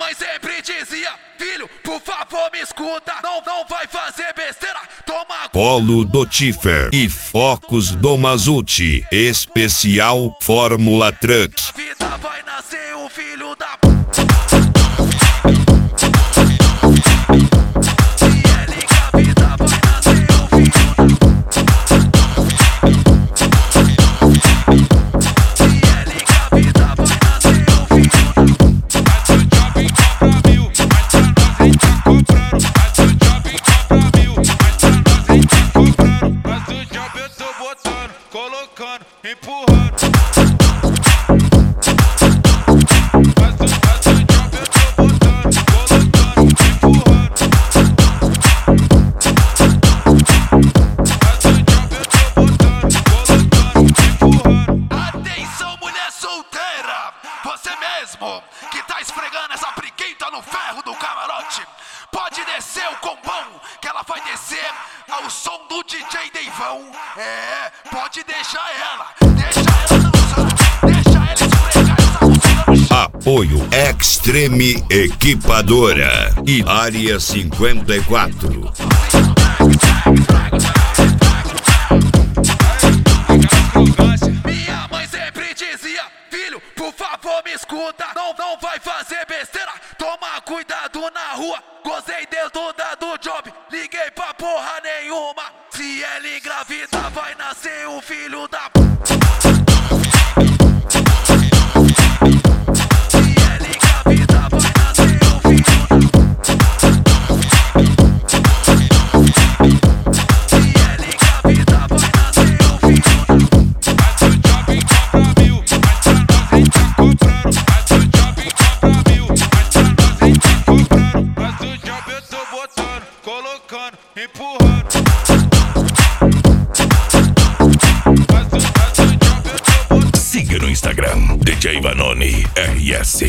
mãe sempre dizia: filho, por favor me escuta, não vai fazer besteira, toma. Polo do Tifer e focos do Mazuti, especial Fórmula Truck. Vida vai nascer um filho da colocando, empurrando. Atenção, mulher solteira, você mesmo que tá esfregando essa priquita no ferro do camarote, pode descer o combão, que ela vai descer ao som do DJ Deivão. Pode deixar ela dançar, deixa ela esfregar essa música no chão. Apoio Extreme Equipadora e Área 54. Minha mãe sempre dizia: filho, por favor me escuta, não vai fazer besteira, toma cuidado na rua. Gozei dentro do job, liguei pra porra nenhuma. Se ela engravida vai nascer um filho da colocando, empurrando. Siga no Instagram, DJ Vanoni RS.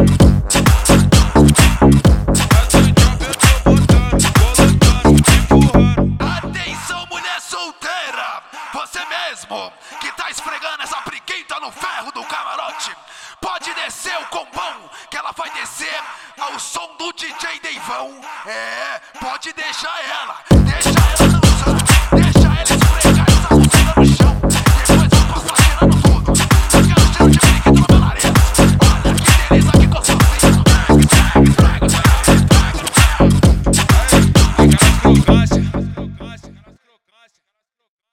Atenção, mulher solteira, você mesmo que tá esfregando essa priquita no ferro do camarote, pode descer o combão, que ela vai descer ao som do DJ Deivão. Pode deixar ela